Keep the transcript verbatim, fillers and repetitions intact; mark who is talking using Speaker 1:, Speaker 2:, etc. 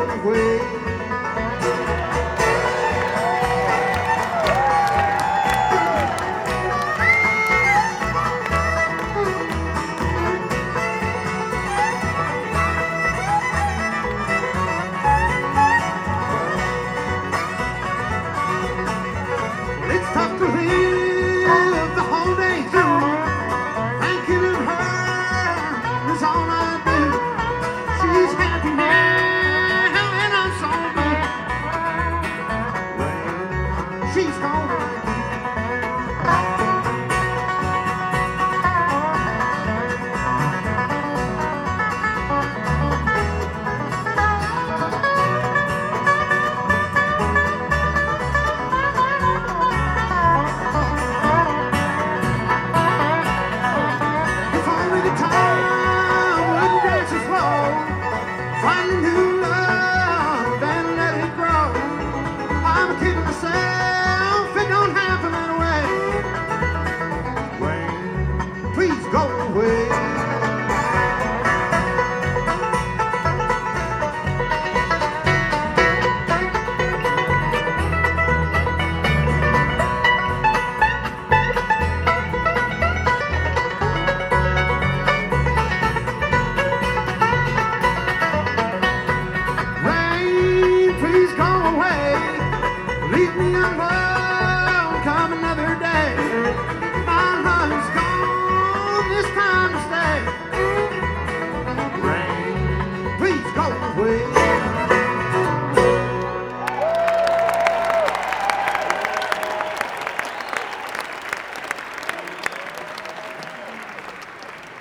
Speaker 1: away. It's tough to live the whole day through, thinking of her is all I do. She's happy now and I'm so blue. Well, she's gone away. If only the time wouldn't dance so slow, find a new love and let it grow. I'm kidding myself, it don't happen that way. Wayne, please go away. Rain, please go away. Leave me alone.